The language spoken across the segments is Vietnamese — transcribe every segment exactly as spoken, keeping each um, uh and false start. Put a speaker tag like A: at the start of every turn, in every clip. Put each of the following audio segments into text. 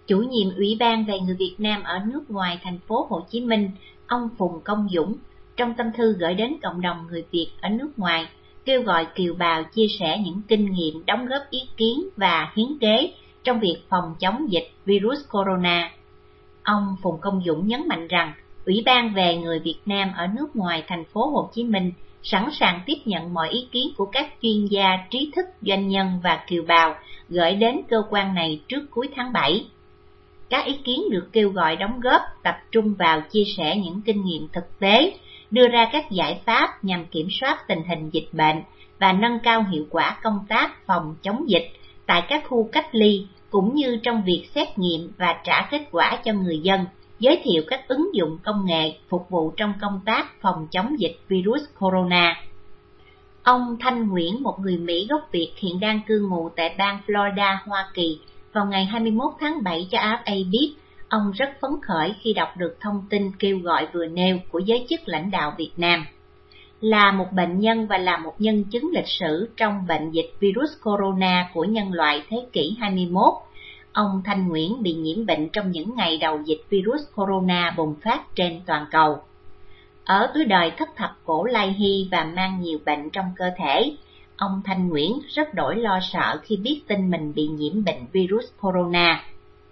A: Chủ nhiệm Ủy ban về người Việt Nam ở nước ngoài thành phố Hồ Chí Minh, ông Phùng Công Dũng, trong tâm thư gửi đến cộng đồng người Việt ở nước ngoài, kêu gọi kiều bào chia sẻ những kinh nghiệm, đóng góp ý kiến và hiến kế trong việc phòng chống dịch virus corona. Ông Phùng Công Dũng nhấn mạnh rằng, Ủy ban về người Việt Nam ở nước ngoài thành phố Hồ Chí Minh sẵn sàng tiếp nhận mọi ý kiến của các chuyên gia, trí thức, doanh nhân và kiều bào gửi đến cơ quan này trước cuối tháng bảy. Các ý kiến được kêu gọi đóng góp tập trung vào chia sẻ những kinh nghiệm thực tế, đưa ra các giải pháp nhằm kiểm soát tình hình dịch bệnh và nâng cao hiệu quả công tác phòng chống dịch tại các khu cách ly, cũng như trong việc xét nghiệm và trả kết quả cho người dân, giới thiệu các ứng dụng công nghệ phục vụ trong công tác phòng chống dịch virus corona. Ông Thanh Nguyễn, một người Mỹ gốc Việt hiện đang cư ngụ tại bang Florida, Hoa Kỳ, vào ngày hai mươi mốt tháng bảy cho a ép a biết, ông rất phấn khởi khi đọc được thông tin kêu gọi vừa nêu của giới chức lãnh đạo Việt Nam. Là một bệnh nhân và là một nhân chứng lịch sử trong bệnh dịch virus corona của nhân loại thế kỷ hai mươi mốt, ông Thanh Nguyễn bị nhiễm bệnh trong những ngày đầu dịch virus corona bùng phát trên toàn cầu. Ở tuổi đời thất thập cổ lai hy và mang nhiều bệnh trong cơ thể, ông Thanh Nguyễn rất đổi lo sợ khi biết tin mình bị nhiễm bệnh virus corona.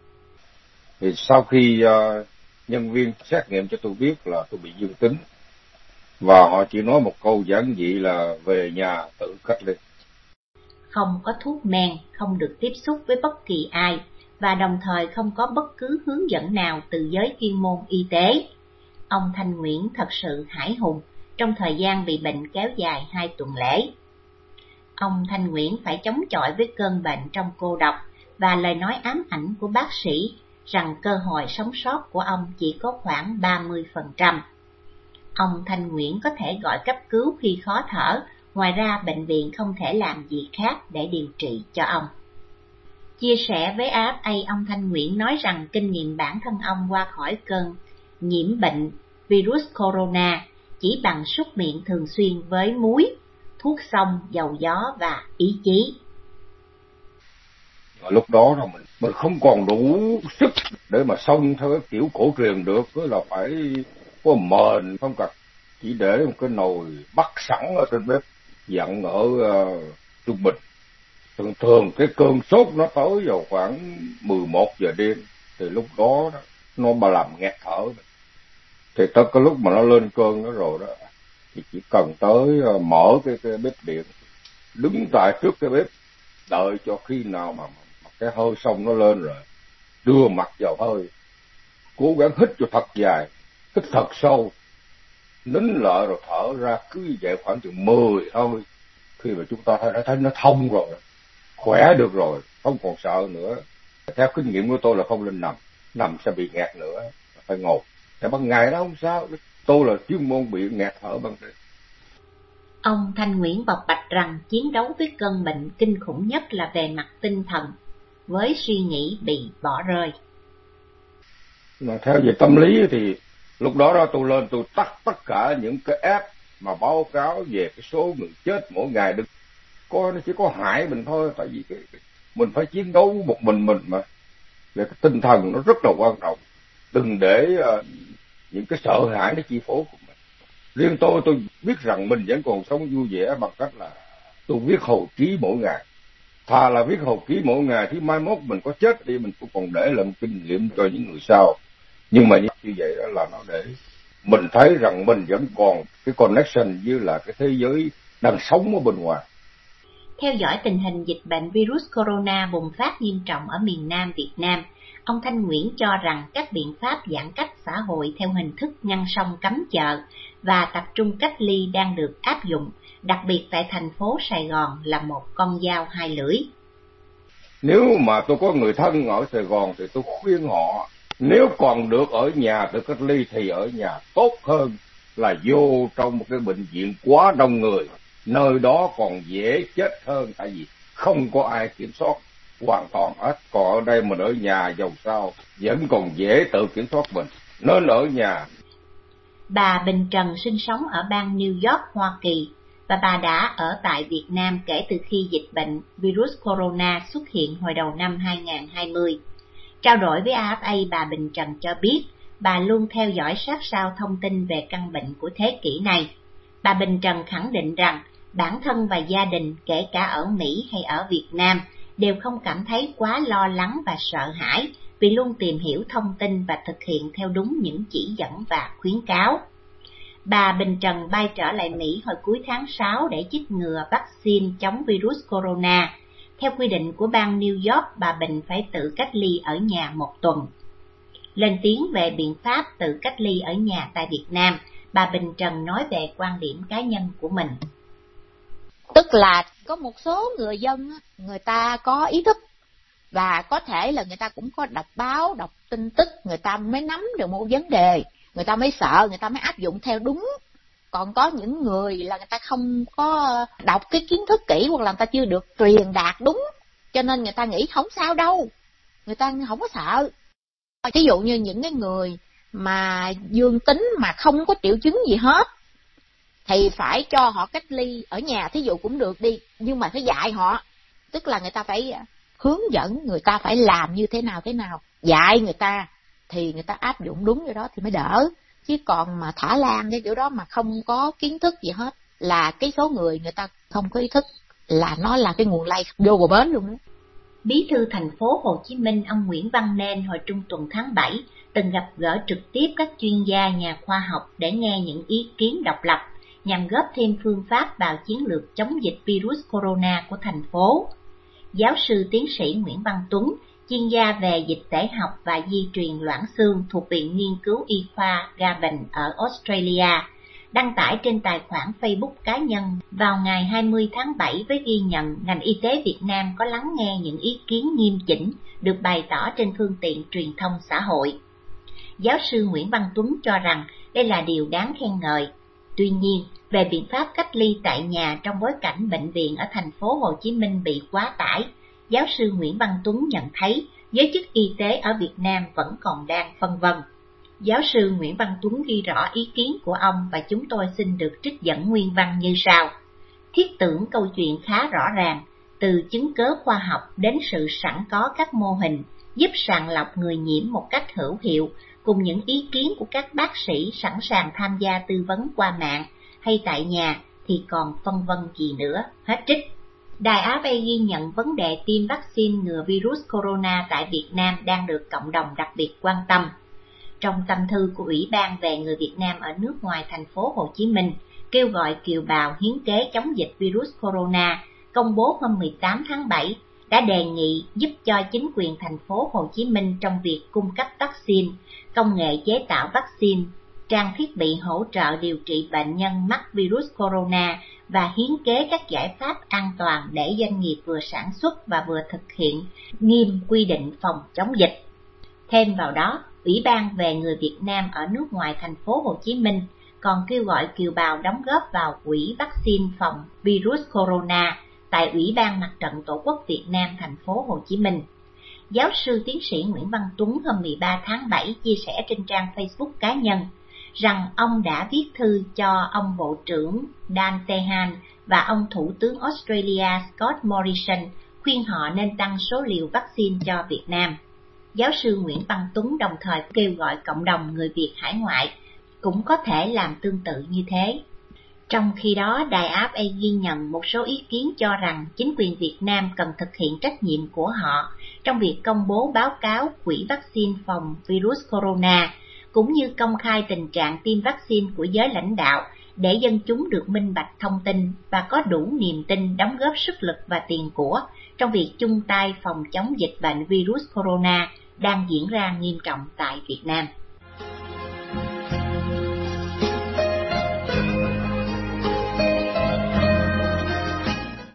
B: Thì sau khi uh, nhân viên xét nghiệm cho tôi biết là tôi bị dương tính, và họ chỉ nói một câu giản dị là về nhà tự cách ly.
A: Không có thuốc men, không được tiếp xúc với bất kỳ ai, và đồng thời không có bất cứ hướng dẫn nào từ giới chuyên môn y tế. Ông Thanh Nguyễn thật sự hãi hùng trong thời gian bị bệnh kéo dài hai tuần lễ. Ông Thanh Nguyễn phải chống chọi với cơn bệnh trong cô độc và lời nói ám ảnh của bác sĩ rằng cơ hội sống sót của ông chỉ có khoảng ba mươi phần trăm. Ông Thanh Nguyễn có thể gọi cấp cứu khi khó thở, ngoài ra bệnh viện không thể làm gì khác để điều trị cho ông. Chia sẻ với a ép a, ông Thanh Nguyễn nói rằng kinh nghiệm bản thân ông qua khỏi cơn nhiễm bệnh virus corona chỉ bằng súc miệng thường xuyên với muối, thuốc xông, dầu gió và ý chí.
B: Lúc đó là mình, mình không còn đủ sức để mà xông theo cái kiểu cổ truyền được, cứ là phải có mền không cần, chỉ để một cái nồi bắt sẵn ở trên bếp dặn ở uh, trung bình. Thường thường cái cơn sốt nó tới vào khoảng mười một giờ đêm, thì lúc đó, đó nó mà làm nghẹt thở. Thì tới cái lúc mà nó lên cơn đó rồi đó, thì chỉ cần tới uh, mở cái, cái bếp điện, đứng tại trước cái bếp, đợi cho khi nào mà, mà cái hơi xong nó lên rồi, đưa mặt vào hơi, cố gắng hít cho thật dài, hít thật sâu, nín lại rồi thở ra, cứ như vậy khoảng chừng mười thôi. Khi mà chúng ta thấy, thấy nó thông rồi, khỏe được rồi, không còn sợ nữa. Theo kinh nghiệm của tôi là không nên nằm, nằm sẽ bị nghẹt nữa, phải ngồi.แต่ban ngày đó không sao, tôi là chuyên môn bị nghẹt thở ban đêm.
A: Ông Thanh Nguyễn bộc bạch rằng chiến đấu với cơn bệnh kinh khủng nhất là về mặt tinh thần, với suy nghĩ bị bỏ rơi.
B: Mà theo về tâm lý thì lúc đó đó tôi lên tôi tắt tất cả những cái app mà báo cáo về cái số người chết mỗi ngày, đừng có, nó chỉ có hại mình thôi. Tại vì cái, cái, mình phải chiến đấu một mình mình mà, về cái tinh thần nó rất là quan trọng. Đừng để uh, những cái sợ hãi nó chi phối của mình. Riêng tôi tôi biết rằng mình vẫn còn sống vui vẻ bằng cách là tôi viết hồi ký mỗi ngày. Thà là viết hồi ký mỗi ngày thì mai mốt mình có chết đi mình cũng còn để làm kinh nghiệm cho những người sau. Nhưng mà như vậy đó là nó để mình thấy rằng mình vẫn còn cái connection với là cái thế giới đang sống ở bên ngoài.
A: Theo dõi tình hình dịch bệnh virus corona bùng phát nghiêm trọng ở miền Nam Việt Nam, ông Thanh Nguyễn cho rằng các biện pháp giãn cách xã hội theo hình thức ngăn sông cấm chợ và tập trung cách ly đang được áp dụng, đặc biệt tại thành phố Sài Gòn, là một con dao hai lưỡi.
B: Nếu mà tôi có người thân ở Sài Gòn thì tôi khuyên họ, nếu còn được ở nhà tự cách ly thì ở nhà tốt hơn là vô trong một cái bệnh viện quá đông người, nơi đó còn dễ chết hơn, tại vì không có ai kiểm soát hoàn toàn hết. Còn ở đây mình ở nhà dầu sao vẫn còn dễ tự kiểm soát mình, nên ở nhà.
A: Bà Bình Trần sinh sống ở bang New York, Hoa Kỳ, và bà đã ở tại Việt Nam kể từ khi dịch bệnh virus corona xuất hiện hồi đầu năm hai không hai không. Trao đổi với a ép a, bà Bình Trần cho biết bà luôn theo dõi sát sao thông tin về căn bệnh của thế kỷ này. Bà Bình Trần khẳng định rằng bản thân và gia đình, kể cả ở Mỹ hay ở Việt Nam, đều không cảm thấy quá lo lắng và sợ hãi vì luôn tìm hiểu thông tin và thực hiện theo đúng những chỉ dẫn và khuyến cáo. Bà Bình Trần bay trở lại Mỹ hồi cuối tháng sáu để chích ngừa vaccine chống virus corona. Theo quy định của bang New York, bà Bình phải tự cách ly ở nhà một tuần. Lên tiếng về biện pháp tự cách ly ở nhà tại Việt Nam, bà Bình Trần nói về quan điểm cá nhân của mình.
C: Tức là có một số người dân, người ta có ý thức và có thể là người ta cũng có đọc báo, đọc tin tức, người ta mới nắm được một vấn đề, người ta mới sợ, người ta mới áp dụng theo đúng. Còn có những người là người ta không có đọc cái kiến thức kỹ, hoặc là người ta chưa được truyền đạt đúng, cho nên người ta nghĩ không sao đâu, người ta không có sợ. Ví dụ như những cái người mà dương tính mà không có triệu chứng gì hết thì phải cho họ cách ly ở nhà, thí dụ cũng được đi, nhưng mà phải dạy họ, tức là người ta phải hướng dẫn người ta phải làm như thế nào thế nào, dạy người ta thì người ta áp dụng đúng cái đó thì mới đỡ. Chứ còn mà thả lan cái kiểu đó mà không có kiến thức gì hết, là cái số người người ta không có ý thức là nó là cái nguồn lây vô bờ bến luôn đó.
A: Bí thư thành phố Hồ Chí Minh ông Nguyễn Văn Nên hồi trung tuần tháng bảy từng gặp gỡ trực tiếp các chuyên gia, nhà khoa học để nghe những ý kiến độc lập nhằm góp thêm phương pháp vào chiến lược chống dịch virus corona của thành phố. Giáo sư tiến sĩ Nguyễn Văn Tuấn, chuyên gia về dịch tễ học và di truyền loãng xương thuộc Viện Nghiên cứu Y khoa Garvan ở Australia, đăng tải trên tài khoản Facebook cá nhân vào ngày hai mươi tháng bảy với ghi nhận ngành y tế Việt Nam có lắng nghe những ý kiến nghiêm chỉnh được bày tỏ trên phương tiện truyền thông xã hội. Giáo sư Nguyễn Văn Tuấn cho rằng đây là điều đáng khen ngợi. Tuy nhiên, về biện pháp cách ly tại nhà trong bối cảnh bệnh viện ở thành phố Hồ Chí Minh bị quá tải, giáo sư Nguyễn Văn Tuấn nhận thấy giới chức y tế ở Việt Nam vẫn còn đang phân vân. Giáo sư Nguyễn Văn Tuấn ghi rõ ý kiến của ông và chúng tôi xin được trích dẫn nguyên văn như sau. Thiết tưởng câu chuyện khá rõ ràng, từ chứng cớ khoa học đến sự sẵn có các mô hình giúp sàng lọc người nhiễm một cách hữu hiệu, cùng những ý kiến của các bác sĩ sẵn sàng tham gia tư vấn qua mạng hay tại nhà thì còn phân vân gì nữa, hết trích. Đài Á Ây ghi nhận vấn đề tiêm vaccine ngừa virus corona tại Việt Nam đang được cộng đồng đặc biệt quan tâm. Trong tâm thư của Ủy ban về người Việt Nam ở nước ngoài thành phố Hồ Chí Minh, kêu gọi kiều bào hiến kế chống dịch virus corona, công bố hôm mười tám tháng bảy, đã đề nghị giúp cho chính quyền thành phố Hồ Chí Minh trong việc cung cấp vaccine, công nghệ chế tạo vaccine, trang thiết bị hỗ trợ điều trị bệnh nhân mắc virus corona và hiến kế các giải pháp an toàn để doanh nghiệp vừa sản xuất và vừa thực hiện nghiêm quy định phòng chống dịch. Thêm vào đó, Ủy ban về người Việt Nam ở nước ngoài thành phố Hồ Chí Minh còn kêu gọi kiều bào đóng góp vào quỹ vaccine phòng virus corona tại Ủy ban Mặt trận Tổ quốc Việt Nam thành phố Hồ Chí Minh. Giáo sư tiến sĩ Nguyễn Văn Tuấn hôm mười ba tháng bảy chia sẻ trên trang Facebook cá nhân rằng ông đã viết thư cho ông Bộ trưởng Dan Tehan và ông Thủ tướng Australia Scott Morrison khuyên họ nên tăng số liều vaccine cho Việt Nam. Giáo sư Nguyễn Văn Tuấn đồng thời kêu gọi cộng đồng người Việt hải ngoại cũng có thể làm tương tự như thế. Trong khi đó, Đài Á Ây ghi nhận một số ý kiến cho rằng chính quyền Việt Nam cần thực hiện trách nhiệm của họ trong việc công bố báo cáo quỹ vaccine phòng virus corona, cũng như công khai tình trạng tiêm vaccine của giới lãnh đạo để dân chúng được minh bạch thông tin và có đủ niềm tin đóng góp sức lực và tiền của trong việc chung tay phòng chống dịch bệnh virus corona đang diễn ra nghiêm trọng tại Việt Nam.